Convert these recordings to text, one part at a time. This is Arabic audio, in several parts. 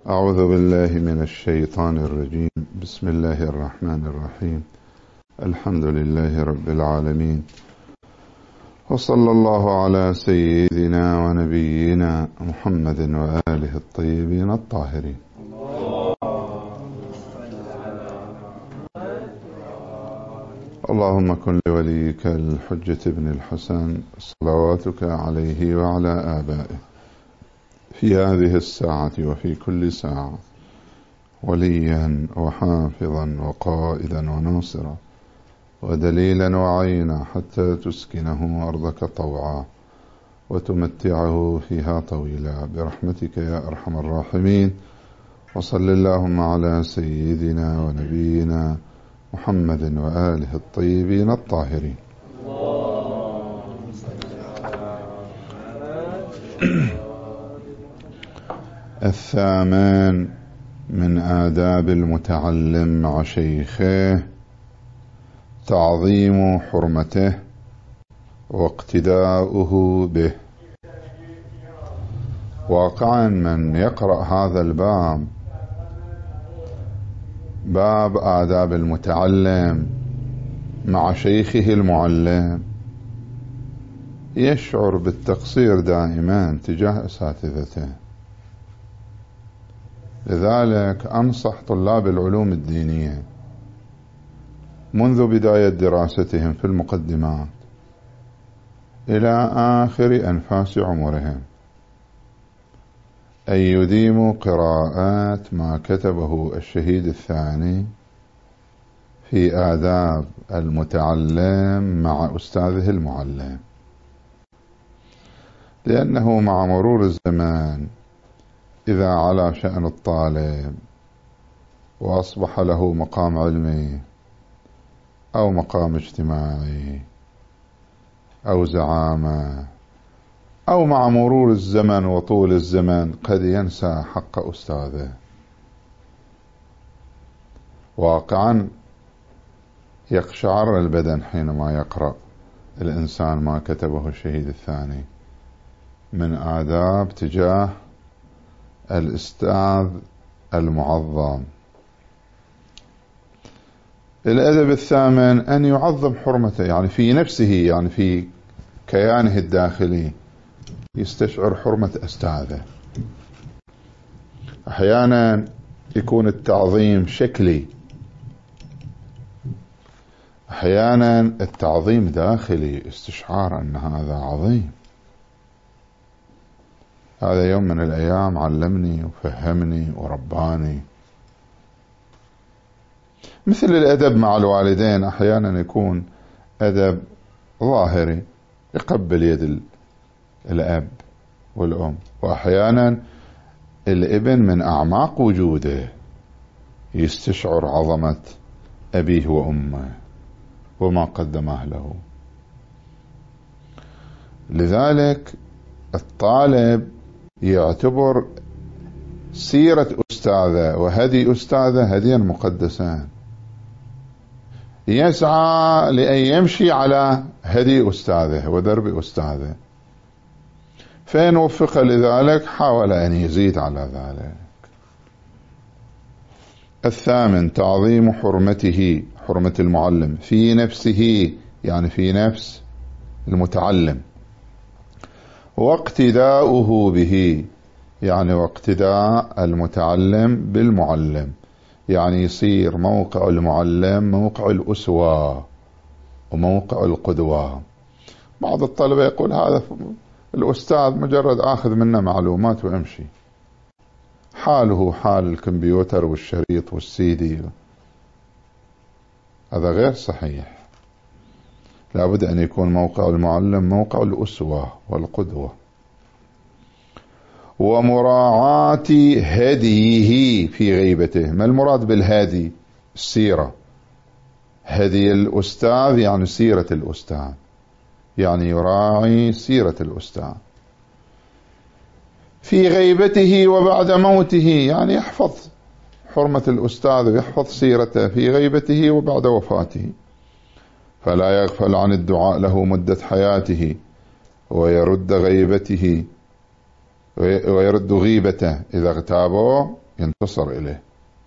أعوذ بالله من الشيطان الرجيم. بسم الله الرحمن الرحيم. الحمد لله رب العالمين، وصلى الله على سيدنا ونبينا محمد وآله الطيبين الطاهرين. اللهم كن لوليك الحجة بن الحسن صلواتك عليه وعلى آبائه في هذه الساعة وفي كل ساعة وليا وحافظا وقائدا وناصرا ودليلا وعينا، حتى تسكنه أرضك طوعا وتمتعه فيها طويلا برحمتك يا أرحم الراحمين. وصل اللهم على سيدنا ونبينا محمد وآله الطيبين الطاهرين. الثامن من آداب المتعلم مع شيخه تعظيم حرمته واقتداؤه به. واقعا من يقرأ هذا الباب، باب آداب المتعلم مع شيخه المعلم، يشعر بالتقصير دائما تجاه أساتذته. لذلك أنصح طلاب العلوم الدينية منذ بداية دراستهم في المقدمات إلى آخر أنفاس عمرهم أن يديموا قراءات ما كتبه الشهيد الثاني في آداب المتعلم مع أستاذه المعلم، لأنه مع مرور الزمان إذا على شأن الطالب وأصبح له مقام علمي أو مقام اجتماعي أو زعامة، أو مع مرور الزمن وطول الزمن قد ينسى حق أستاذه. واقعا يقشعر البدن حينما يقرأ الإنسان ما كتبه الشهيد الثاني من آداب تجاه الأستاذ المعظم. الأدب الثامن أن يعظم حرمته، يعني في نفسه، يعني في كيانه الداخلي يستشعر حرمة أستاذه. أحيانا يكون التعظيم شكلي، أحيانا التعظيم داخلي، استشعار أن هذا عظيم، هذا يوم من الأيام علمني وفهمني ورباني. مثل الأدب مع الوالدين، أحيانا يكون أدب ظاهري، يقبل يد الأب والأم، وأحيانا الابن من أعماق وجوده يستشعر عظمة أبيه وأمه وما قدمه له. لذلك الطالب يعتبر سيرة أستاذه وهدي أستاذه هديا مقدسا، يسعى لأن يمشي على هدي أستاذه ودرب أستاذه، فإن وفق لذلك حاول أن يزيد على ذلك. الثامن تعظيم حرمته، حرمة المعلم في نفسه، يعني في نفس المتعلم، واقتداؤه به، يعني واقتداء المتعلم بالمعلم، يعني يصير موقع المعلم موقع الأسوة وموقع القدوة. بعض الطلبة يقول هذا الأستاذ مجرد آخذ منه معلومات وامشي، حاله حال الكمبيوتر والشريط والسيدي. هذا غير صحيح، لابد أن يكون موقع المعلم موقع الأسوة والقدوة. ومراعاة هديه في غيبته. ما المراد بالهادي؟ السيرة. هدي الأستاذ يعني سيرة الأستاذ، يعني يراعي سيرة الأستاذ في غيبته وبعد موته، يعني يحفظ حرمة الأستاذ ويحفظ سيرته في غيبته وبعد وفاته، فلا يغفل عن الدعاء له مدة حياته ويرد غيبته ويرد غيبته إذا اغتابه، ينتصر إليه،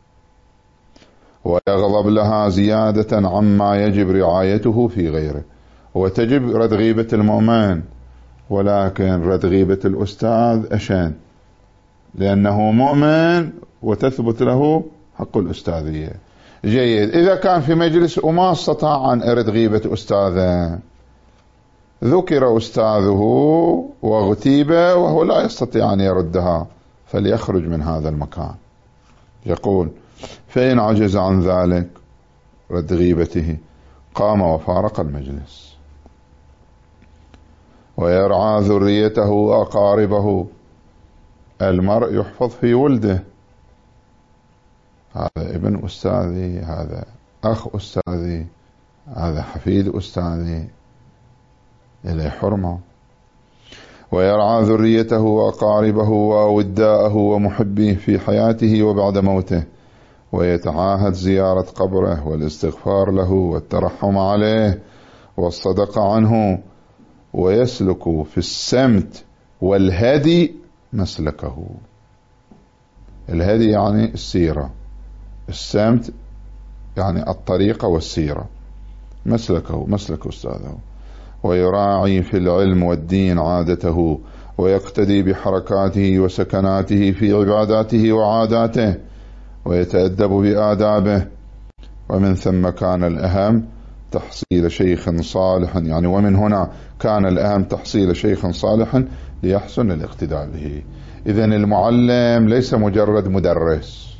ويغضب لها زيادة عما يجب رعايته في غيره. وتجب رد غيبة المؤمن، ولكن رد غيبة الأستاذ أشان، لأنه مؤمن وتثبت له حق الأستاذية. جيد، إذا كان في مجلس وما استطاع أن أرد غيبة أستاذه، ذكر أستاذه واغتيب وهو لا يستطيع أن يردها، فليخرج من هذا المكان. يقول: فإن عجز عن ذلك رد غيبته قام وفارق المجلس. ويرعى ذريته وأقاربه. المرء يحفظ في ولده، هذا ابن أستاذي، هذا أخ أستاذي، هذا حفيد أستاذي، إليه حرمة. ويرعى ذريته وأقاربه ووداءه ومحبيه في حياته وبعد موته، ويتعاهد زيارة قبره والاستغفار له والترحم عليه والصدقة عنه، ويسلك في السمت والهدي مسلكه. الهدي يعني السيرة، السمت يعني الطريقة والسيرة، مسلكه مسلك أستاذه. ويراعي في العلم والدين عادته، ويقتدي بحركاته وسكناته في عباداته وعاداته، ويتأدب بآدابه. ومن ثم كان الأهم تحصيل شيخ صالح، يعني ومن هنا كان الأهم تحصيل شيخ صالح ليحسن الاقتداء به. إذن المعلم ليس مجرد مدرس،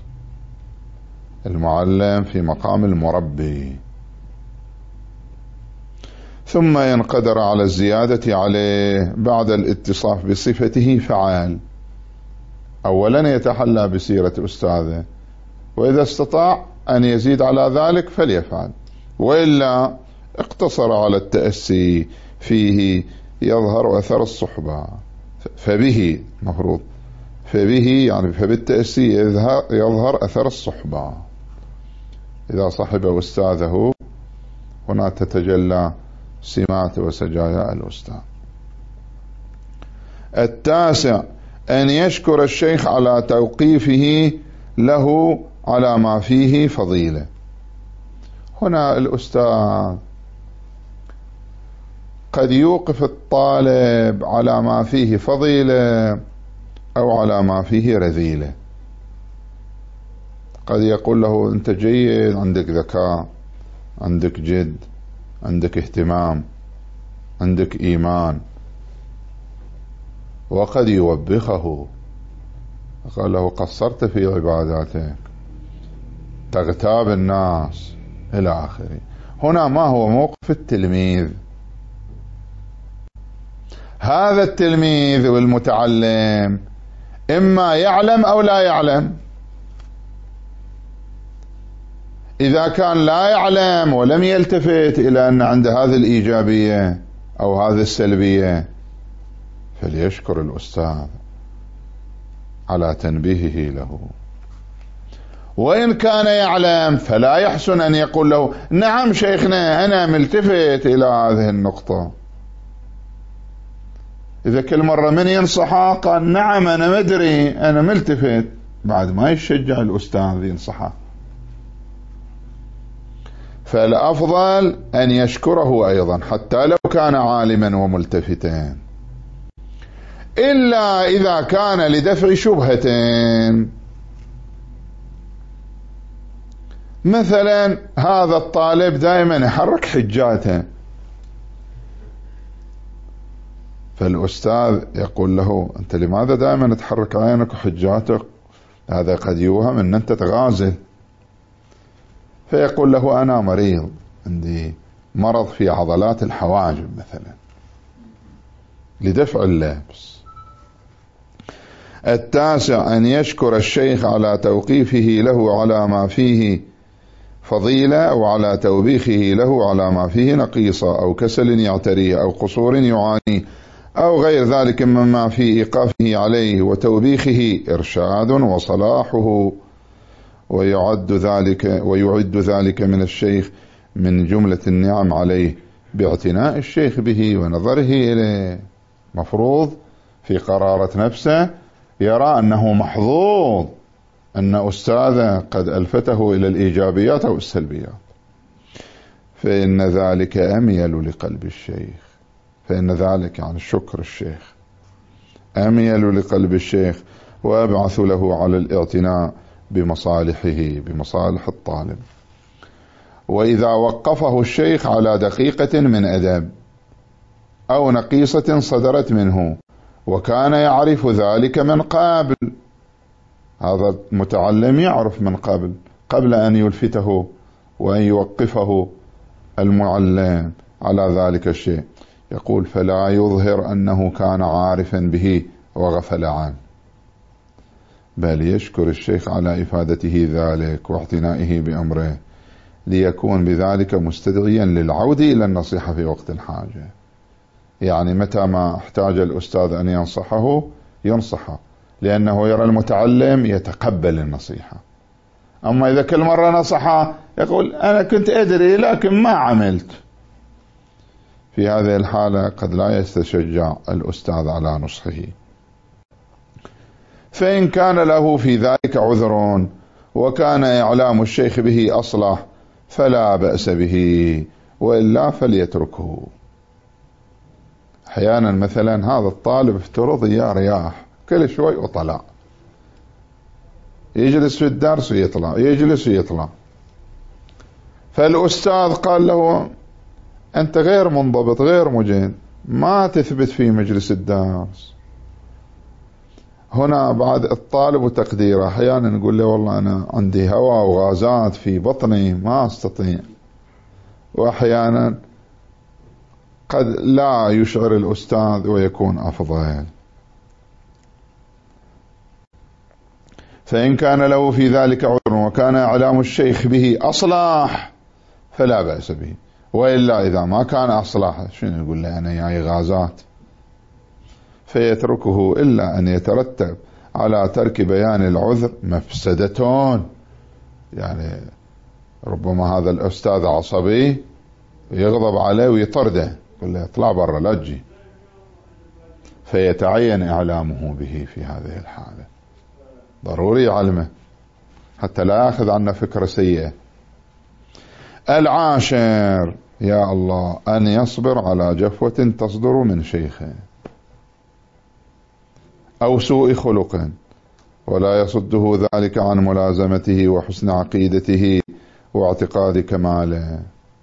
المعلم في مقام المربي. ثم ينقدر على الزيادة عليه بعد الاتصاف بصفته فعال. أولا يتحلى بسيرة أستاذه، وإذا استطاع أن يزيد على ذلك فليفعل، وإلا اقتصر على التأسي فيه يظهر أثر الصحبة. فبه مفروض، فبه يعني فبالتأسي يظهر أثر الصحبة. إذا صحب أستاذه هنا تتجلى سمات وسجايا الأستاذ. 9 أن يشكر الشيخ على توقيفه له على ما فيه فضيلة. هنا الأستاذ قد يوقف الطالب على ما فيه فضيلة أو على ما فيه رذيلة. قد يقول له: أنت جيد، عندك ذكاء، عندك جد، عندك اهتمام، عندك إيمان. وقد يوبخه، قال له: قصرت في عباداتك، تغتاب الناس، إلى آخره. هنا ما هو موقف التلميذ؟ هذا التلميذ والمتعلم إما يعلم أو لا يعلم. إذا كان لا يعلم ولم يلتفت إلى أن عند هذه الإيجابية أو هذه السلبية، فليشكر الأستاذ على تنبيهه له. وإن كان يعلم فلا يحسن أن يقول له: نعم شيخنا أنا ملتفت إلى هذه النقطة. إذا كل مرة من ينصحه قال: نعم أنا مدري أنا ملتفت، بعد ما يشجع الأستاذ ينصحه. فالأفضل أن يشكره أيضا حتى لو كان عالما وملتفتا، إلا إذا كان لدفع شبهة. مثلا هذا الطالب دائما يحرك حجاته، فالأستاذ يقول له: أنت لماذا دائما تحرك عينك وحجاتك؟ هذا قد يوهم أن أنت تغازل. فيقول له: أنا مريض، عندي مرض في عضلات الحواجب مثلا، لدفع اللبس. 9 أن يشكر الشيخ على توقيفه له على ما فيه فضيلة، أو على توبيخه له على ما فيه نقيصة أو كسل يعتريه أو قصور يعانيه أو غير ذلك مما في إيقافه عليه وتوبيخه إرشاد وصلاحه. ويعد ذلك من الشيخ من جملة النعم عليه باعتناء الشيخ به ونظره إليه. مفروض في قرارة نفسه يرى أنه محظوظ أن أستاذه قد ألفته إلى الإيجابيات أو السلبيات، فإن ذلك أميل لقلب الشيخ، فإن ذلك يعني شكر الشيخ أميل لقلب الشيخ وأبعث له على الاعتناء بمصالحه، بمصالح الطالب. وإذا وقفه الشيخ على دقيقة من أدب أو نقيصة صدرت منه وكان يعرف ذلك من قبل، هذا المتعلم يعرف من قبل أن يلفته وأن يوقفه المعلم على ذلك الشيء، يقول فلا يظهر أنه كان عارفا به وغفل عنه، بل يشكر الشيخ على إفادته ذلك واعتنائه بأمره، ليكون بذلك مستدعيا للعودة إلى النصيحة في وقت الحاجة. يعني متى ما احتاج الأستاذ أن ينصحه ينصحه، لأنه يرى المتعلم يتقبل النصيحة. أما إذا كل مرة نصحه يقول أنا كنت أدري لكن ما عملت، في هذه الحالة قد لا يستشجع الأستاذ على نصحه. فإن كان له في ذلك عذر وكان إعلام الشيخ به أصلح فلا بأس به، وإلا فليتركه. أحيانا مثلا هذا الطالب افترض يا رياح كل شوي وطلع، يجلس في الدرس ويطلع، يجلس ويطلع، فالأستاذ قال له أنت غير منضبط غير مجين، ما تثبت في مجلس الدرس. هنا بعد الطالب وتقديره أحيانا نقول له والله أنا عندي هواء وغازات في بطني ما أستطيع، وأحيانا قد لا يشعر الأستاذ ويكون أفضل. فإن كان له في ذلك عذر وكان إعلام الشيخ به أصلح فلا بأس به، وإلا إذا ما كان أصلح شنو نقول له أنا جاي غازات، فيتركه، إلا أن يترتب على ترك بيان العذر مفسدتون. يعني ربما هذا الأستاذ عصبي يغضب عليه ويطرده، يقول له اطلع برا لا تجي، فيتعين إعلامه به في هذه الحالة، ضروري علمه حتى لا يأخذ عنا فكرة سيئة. العاشر يا الله أن يصبر على جفوة تصدر من شيخه أو سوء خلق، ولا يصده ذلك عن ملازمته وحسن عقيدته واعتقاد كماله،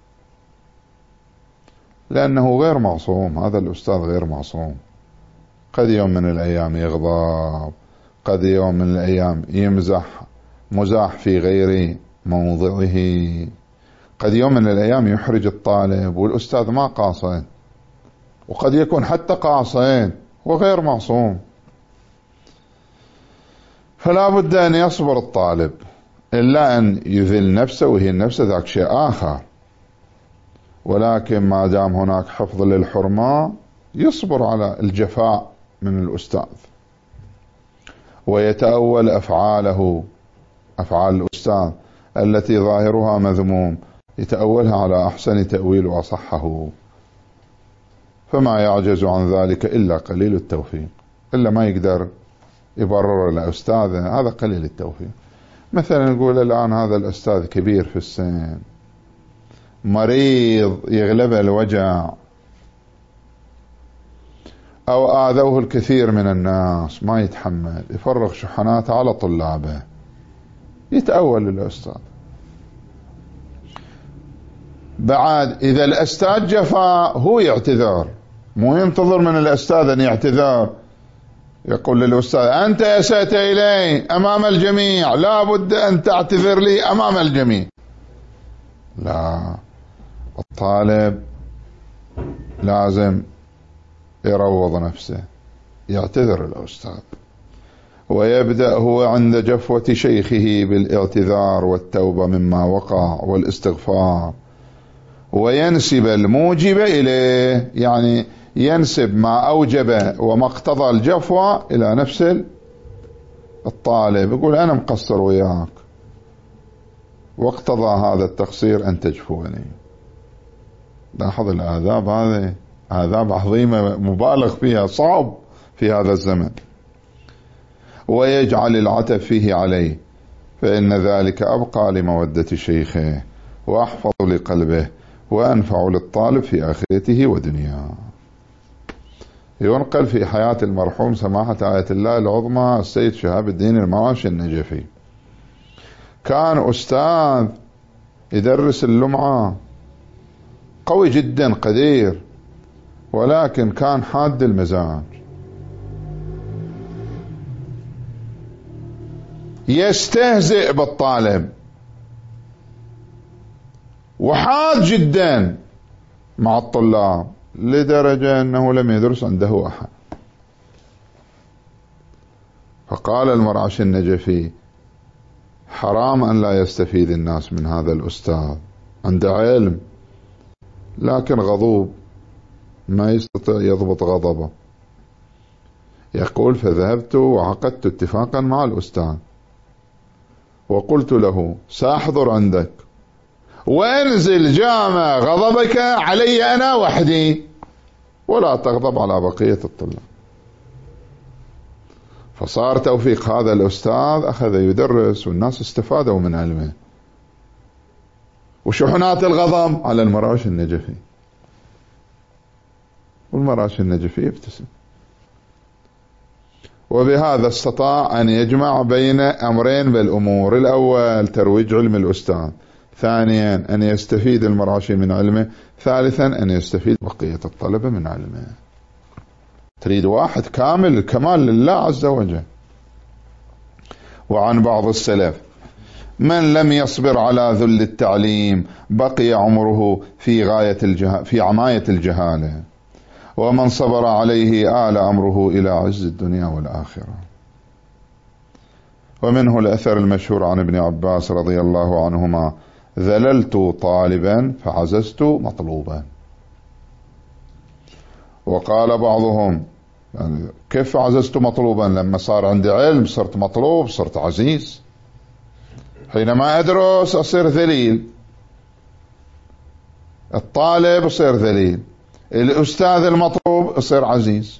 لأنه غير معصوم، هذا الأستاذ غير معصوم، قد يوم من الأيام يغضب، قد يوم من الأيام يمزح مزاح في غير موضعه، قد يوم من الأيام يحرج الطالب والأستاذ ما قاصد، وقد يكون حتى قاصد وغير معصوم. فلا بد أن يصبر الطالب، إلا أن يذل نفسه وهي النفس ذاك شيء آخر، ولكن ما دام هناك حفظ للحرمة يصبر على الجفاء من الأستاذ، ويتأول أفعاله، أفعال الأستاذ التي ظاهرها مذموم يتأولها على أحسن تأويل وأصحه، فما يعجز عن ذلك إلا قليل التوفيق، إلا ما يقدر يبرر لأستاذه، هذا قليل التوفيق. مثلا نقول الآن هذا الأستاذ كبير في السن، مريض يغلبه الوجع، أو آذوه الكثير من الناس ما يتحمل، يفرغ شحناته على طلابه، يتأول الأستاذ. بعد إذا الأستاذ جفا هو يعتذر، مو ينتظر من الأستاذ أن يعتذر، يقول للأستاذ أنت أسأت إلي أمام الجميع، لا بد أن تعتذر لي أمام الجميع. لا، الطالب لازم يروض نفسه، يعتذر الأستاذ، ويبدأ هو عند جفوة شيخه بالاعتذار والتوبة مما وقع والاستغفار، وينسب الموجب إليه، يعني ينسب ما أوجب وما اقتضى الجفوة إلى نفس الطالب، يقول أنا مقصر وياك واقتضى هذا التقصير أن تجفوني. لاحظ الآداب، هذه آداب عظيمة مبالغ فيها، صعب في هذا الزمن. ويجعل العتب فيه عليه، فإن ذلك أبقى لمودة شيخه وأحفظ لقلبه وأنفع للطالب في آخرته ودنياه. ينقل في حياة المرحوم سماحة آية الله العظمى السيد شهاب الدين المراشي النجفي، كان أستاذ يدرس اللمعة، قوي جدا قدير، ولكن كان حاد المزاج، يستهزئ بالطالب، وحاد جدا مع الطلاب، لدرجة أنه لم يدرس عنده أحد. فقال المرعشي النجفي: حرام أن لا يستفيد الناس من هذا الأستاذ، عنده علم لكن غضوب، ما يستطيع يضبط غضبه. يقول: فذهبت وعقدت اتفاقا مع الأستاذ وقلت له: سأحضر عندك وانزل جامع غضبك علي أنا وحدي، ولا تغضب على بقية الطلاب. فصار توفيق هذا الأستاذ، أخذ يدرس والناس استفادوا من علمه. وشحنات الغضب على المراشي النجفي، والمراشي النجفي يبتسم. وبهذا استطاع أن يجمع بين أمرين بالأمور: الأول ترويج علم الأستاذ، ثانيا أن يستفيد المراشي من علمه، ثالثا أن يستفيد بقية الطلبة من علمه. تريد واحد كامل الكمال لله عز وجل. وعن بعض السلف: من لم يصبر على ذل التعليم بقي عمره في عماية الجهالة، ومن صبر عليه آل أمره إلى عز الدنيا والآخرة. ومنه الأثر المشهور عن ابن عباس رضي الله عنهما: ذللت طالبا فعززت مطلوبا. وقال بعضهم: يعني كيف عززت مطلوبا؟ لما صار عندي علم صرت مطلوب، صرت عزيز. حينما أدرس أصير ذليل، الطالب يصير ذليل، الأستاذ المطلوب يصير عزيز.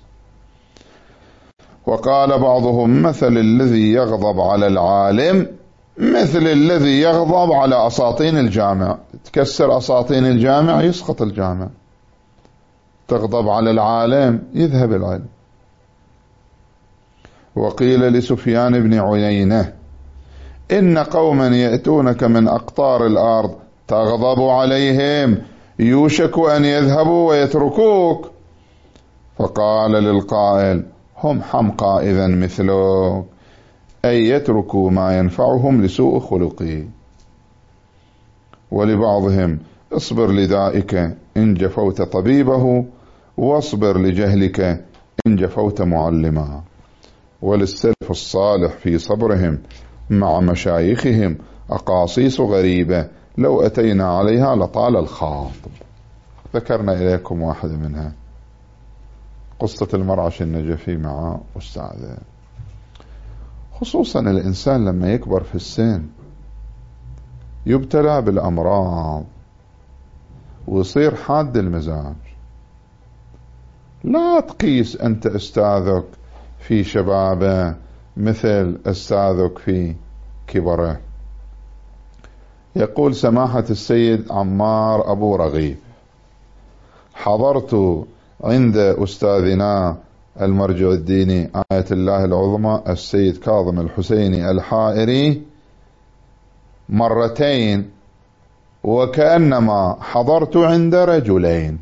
وقال بعضهم: مثل الذي يغضب على العالم مثل الذي يغضب على أساطين الجامع. تكسر أساطين الجامع يسقط الجامع، تغضب على العالم يذهب العلم. وقيل لسفيان بن عيينة: إن قوما يأتونك من أقطار الأرض تغضب عليهم يوشك أن يذهبوا ويتركوك. فقال للقائل: هم حمقى إذا مثلك، أي يتركوا ما ينفعهم لسوء خلقي. ولبعضهم: اصبر لدائك إن جفوت طبيبه، واصبر لجهلك إن جفوت معلمه. وللسلف الصالح في صبرهم مع مشايخهم أقاصيص غريبة لو أتينا عليها لطال الخاطب. ذكرنا إليكم واحدة منها، قصة المرعشي النجفي مع أستاذه. خصوصا الإنسان لما يكبر في السن يبتلى بالأمراض ويصير حاد المزاج. لا تقيس أنت أستاذك في شبابه مثل أستاذك في كبره. يقول سماحة السيد عمار أبو رغيب: حضرت عند أستاذنا المرجع الديني آية الله العظمى السيد كاظم الحسيني الحائري مرتين، وكأنما حضرت عند رجلين.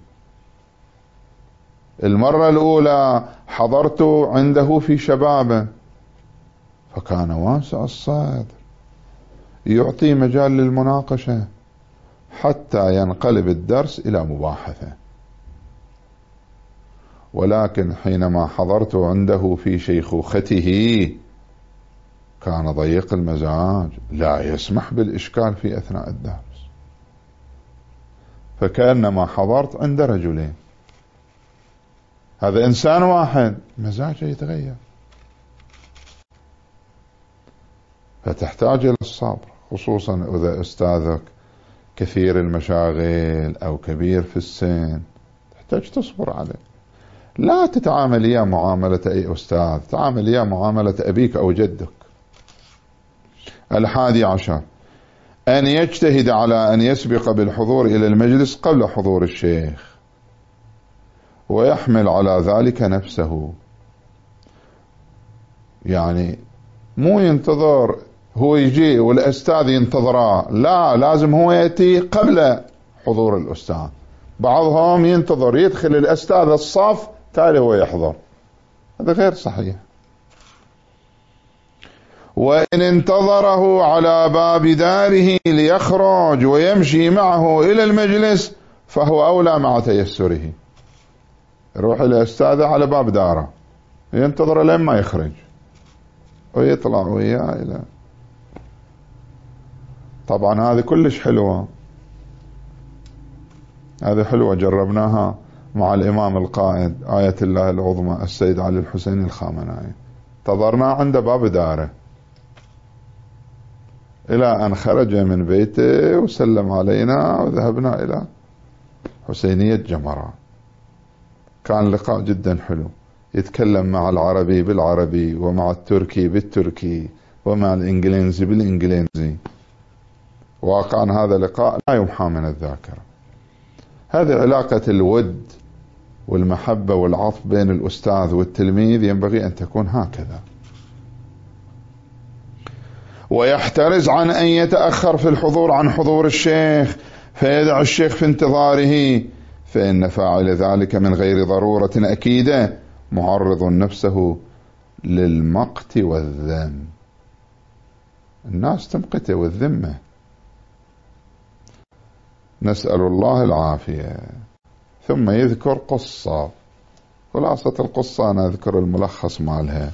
المرة الأولى حضرت عنده في شبابه، فكان واسع الصدر، يعطي مجال للمناقشة حتى ينقلب الدرس إلى مباحثة. ولكن حينما حضرت عنده في شيخوخته كان ضيق المزاج، لا يسمح بالإشكال في أثناء الدرس، فكأنما حضرت عند رجلين. هذا إنسان واحد مزاجه يتغير. فتحتاج إلى الصبر، خصوصا إذا أستاذك كثير المشاغل أو كبير في السن، تحتاج تصبر عليه. لا تتعامل يا معاملة أي أستاذ، تعامل يا معاملة أبيك أو جدك. 11 أن يجتهد على أن يسبق بالحضور إلى المجلس قبل حضور الشيخ ويحمل على ذلك نفسه. يعني مو ينتظر هو يجي والأستاذ ينتظره، لا، لازم هو يأتي قبل حضور الأستاذ. بعضهم ينتظر يدخل الأستاذ الصف تالي هو يحضر، هذا غير صحيح. وإن انتظره على باب داره ليخرج ويمشي معه إلى المجلس فهو أولى مع تيسره. يروح الأستاذ على باب داره ينتظر لين ما يخرج ويطلع وياه إلى. طبعا هذه كلش حلوة، هذه حلوة جربناها مع الإمام القائد آية الله العظمى السيد علي الحسين الخامنائي. انتظرنا عند باب داره إلى أن خرج من بيته وسلم علينا وذهبنا إلى حسينية جمرة. كان لقاء جدا حلو، يتكلم مع العربي بالعربي ومع التركي بالتركي ومع الإنجليزي بالإنجليزي. واقعا هذا لقاء لا يمحى من الذاكرة. هذه علاقة الود والمحبة والعطف بين الأستاذ والتلميذ ينبغي أن تكون هكذا. ويحترز عن أن يتأخر في الحضور عن حضور الشيخ فيدع الشيخ في انتظاره، فإن فاعل ذلك من غير ضرورة أكيدة معرض نفسه للمقت والذم. الناس تمقته والذمة، نسأل الله العافية. ثم يذكر قصة، خلاصة القصة أنا أذكر الملخص مالها.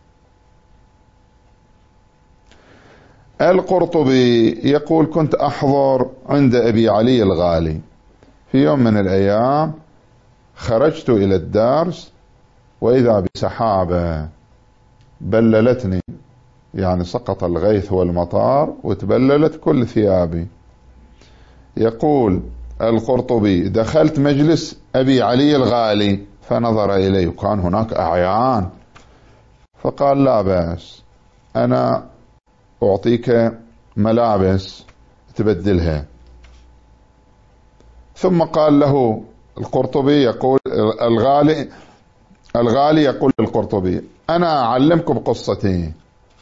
القرطبي يقول: كنت أحضر عند أبي علي الغالي في يوم من الأيام، خرجت إلى الدرس وإذا بسحابة بللتني، يعني سقط الغيث والمطار وتبللت كل ثيابي. يقول القرطبي: دخلت مجلس أبي علي الغالي فنظر إلي وكان هناك أعيان، فقال: لا بأس، أنا أعطيك ملابس تبدلها. ثم قال له القرطبي، يقول الغالي يقول للقرطبي: أنا أعلمكم قصتي.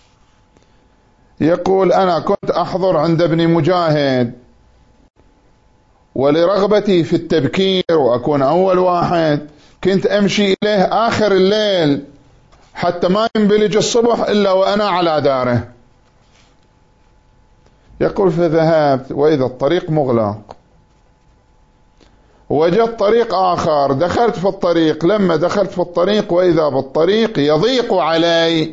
يقول: أنا كنت أحضر عند ابن مجاهد، ولرغبتي في التبكير وأكون أول واحد كنت أمشي إليه آخر الليل حتى ما ينبلج الصبح إلا وأنا على داره. يقول: فذهبت وإذا الطريق مغلق، وجدت طريق آخر، دخلت في الطريق. لما دخلت في الطريق وإذا بالطريق يضيق علي،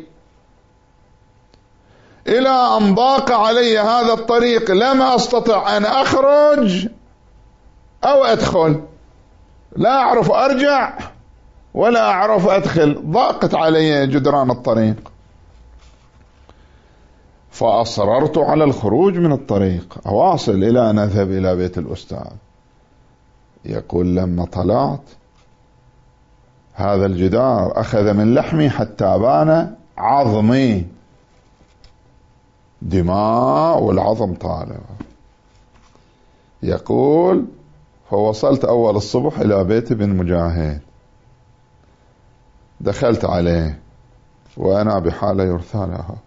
إلى أن ضاق علي هذا الطريق لم أستطع أن أخرج أو أدخل، لا أعرف أرجع ولا أعرف أدخل، ضاقت علي جدران الطريق. فأصررت على الخروج من الطريق أواصل إلى أن أذهب إلى بيت الأستاذ. يقول: لما طلعت هذا الجدار أخذ من لحمي حتى بان عظمي، دماء والعظم طالع. يقول: فوصلت أول الصبح إلى بيت ابن مجاهد، دخلت عليه وأنا بحالة يرثى لها.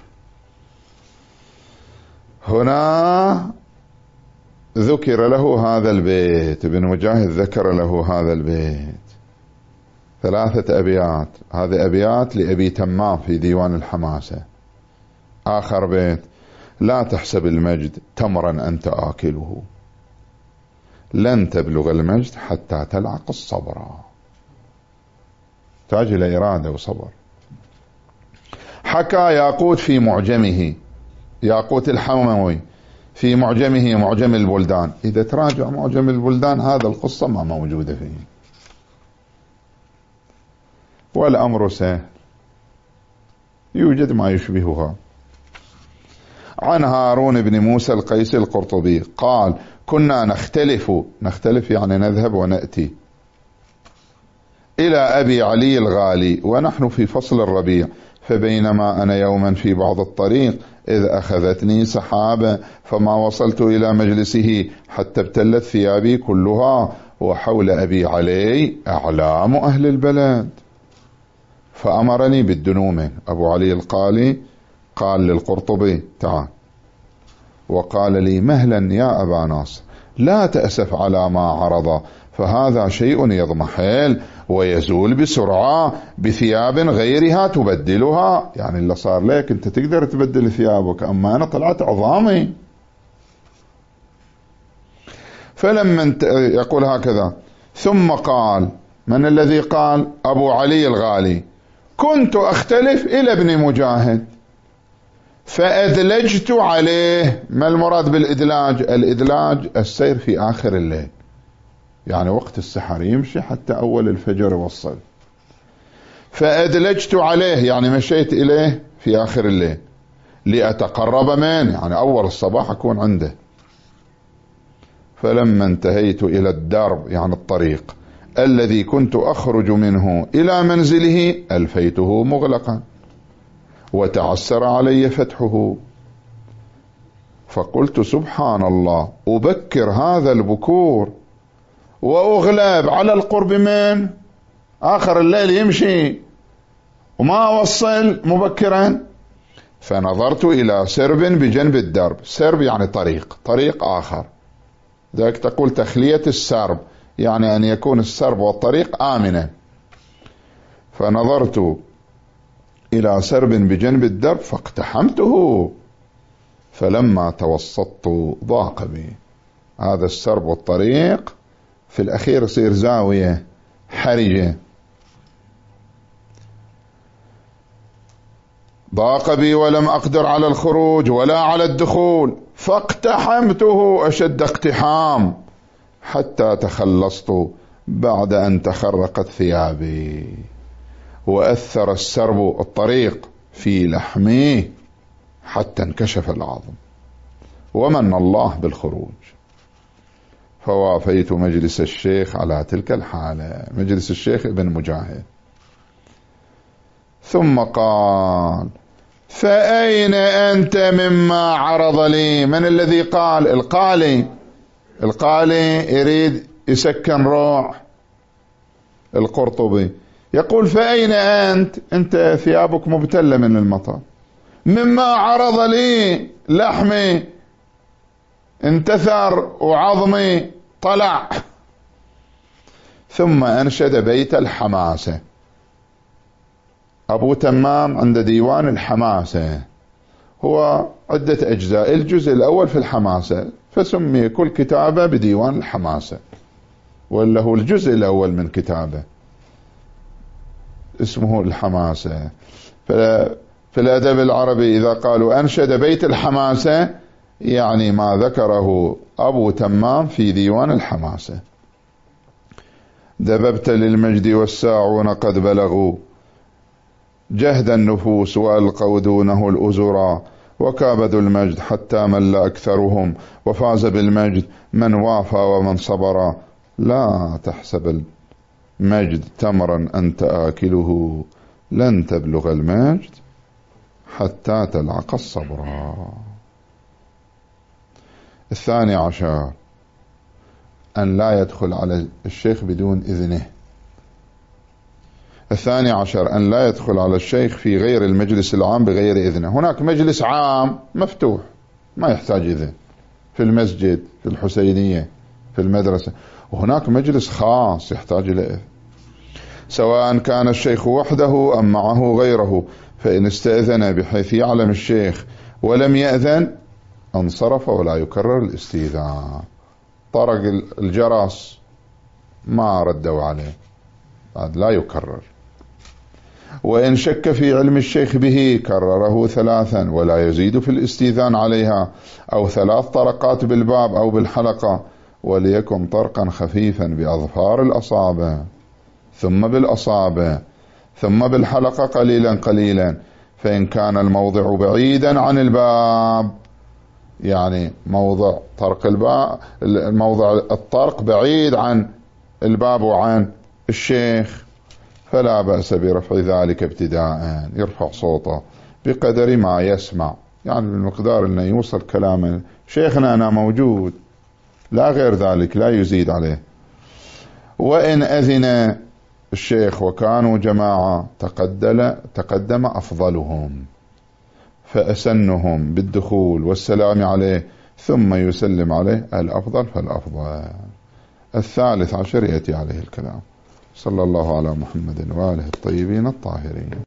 هنا ذكر له هذا البيت، ابن مجاهد ذكر له هذا البيت 3 أبيات. هذه أبيات لأبي تمام في ديوان الحماسة. آخر بيت: لا تحسب المجد تمرا أنت آكله، لن تبلغ المجد حتى تلعق الصبر. تحتاج إلى إرادة وصبر. حكى ياقوت في معجمه، ياقوت الحموي في معجمه معجم البلدان. إذا تراجع معجم البلدان هذا القصة ما موجودة فيه، والأمر سهل، يوجد ما يشبهها. عن هارون بن موسى القيسي القرطبي قال: كنا نختلف يعني نذهب ونأتي إلى أبي علي الغالي ونحن في فصل الربيع، فبينما أنا يوما في بعض الطريق إذ أخذتني سحابة فما وصلت إلى مجلسه حتى ابتلت ثيابي كلها، وحول أبي علي أعلام أهل البلد، فأمرني بالدنومة. أبو علي القالي قال للقرطبي تعال، وقال لي مهلا يا أبا ناصر، لا تأسف على ما عرض، فهذا شيء يضمحل ويزول بسرعة، بثياب غيرها تبدلها. يعني اللي صار لك أنت تقدر تبدل ثيابك، أما أنا طلعت عظامي. فلما يقول هكذا ثم قال، من الذي قال؟ أبو علي الغالي، كنت أختلف إلى ابن مجاهد فأدلجت عليه. ما المراد بالإدلاج؟ الإدلاج السير في آخر الليل، يعني وقت السحر يمشي حتى أول الفجر يوصل. فأدلجت عليه يعني مشيت إليه في آخر الليل لأتقرب منه، يعني أول الصباح أكون عنده. فلما انتهيت إلى الدرب يعني الطريق الذي كنت أخرج منه إلى منزله ألفيته مغلقا وتعسر علي فتحه، فقلت سبحان الله، أبكر هذا البكور وأغلب على القرب من آخر الليل يمشي وما أوصل مبكرا. فنظرت إلى سرب بجنب الدرب، سرب يعني طريق آخر، ذلك تقول تخلية السرب، يعني أن يكون السرب والطريق آمنا. فنظرت إلى سرب بجنب الدرب فاقتحمته، فلما توسطت ضاق بي. هذا السرب والطريق في الأخير يصير زاوية حرجة. ضاق بي ولم أقدر على الخروج ولا على الدخول، فاقتحمته أشد اقتحام حتى تخلصت بعد أن تخرقت ثيابي، وأثر السرب الطريق في لحمي حتى انكشف العظم، ومن الله بالخروج. فوافيت مجلس الشيخ على تلك الحالة، مجلس الشيخ ابن مجاهد. ثم قال فأين أنت مما عرض لي؟ من الذي قال؟ القالي يريد يسكن روح القرطبي، يقول فأين أنت ثيابك مبتلة من المطر، مما عرض لي لحمي انتثر وعظمي طلع. ثم أنشد بيت الحماسة. أبو تمام عند ديوان الحماسة، هو عدة أجزاء، الجزء الأول في الحماسة، فسمي كل كتابة بديوان الحماسة، ولا هو الجزء الأول من كتابه اسمه الحماسة. في الأدب العربي إذا قالوا أنشد بيت الحماسة يعني ما ذكره أبو تمام في ديوان الحماسة. دببت للمجد والساعون قد بلغوا جهد النفوس وألقوا دونه الأزرا، وكابدوا المجد حتى مل أكثرهم، وفاز بالمجد من وافى ومن صبر. لا تحسب المجد تمرا أنت آكله، لن تبلغ المجد حتى تلعق الصبر. 12 أن لا يدخل على الشيخ بدون إذنه. 12 أن لا يدخل على الشيخ في غير المجلس العام بغير إذنه. هناك مجلس عام مفتوح ما يحتاج إذن، في المسجد، في الحسينية، في المدرسة، وهناك مجلس خاص يحتاج إلى إذن، سواء كان الشيخ وحده أم معه غيره. فإن استأذن بحيث يعلم الشيخ ولم يأذن انصرف ولا يكرر الاستئذان. طرق الجرس ما ردوا عليه، بعد لا يكرر. وإن شك في علم الشيخ به كرره 3 ولا يزيد في الاستئذان عليها، أو 3 طرقات بالباب أو بالحلقة، وليكن طرقا خفيفا بأظفار الأصابع، ثم بالأصابع، ثم بالحلقة قليلا قليلا. فإن كان الموضع بعيدا عن الباب، يعني موضع طرق الباب، موضع الطرق بعيد عن الباب وعن الشيخ، فلا بأس برفع ذلك ابتداء، يرفع صوته بقدر ما يسمع يعني بالمقدار أنه يوصل كلامه شيخنا أنا موجود، لا غير ذلك، لا يزيد عليه. وإن أذن الشيخ وكانوا جماعة تقدم أفضلهم فأسنهم بالدخول والسلام عليه ثم يسلم عليه الأفضل فالأفضل. الثالث عشر يأتي عليه الكلام. صلى الله على محمد وآله الطيبين الطاهرين.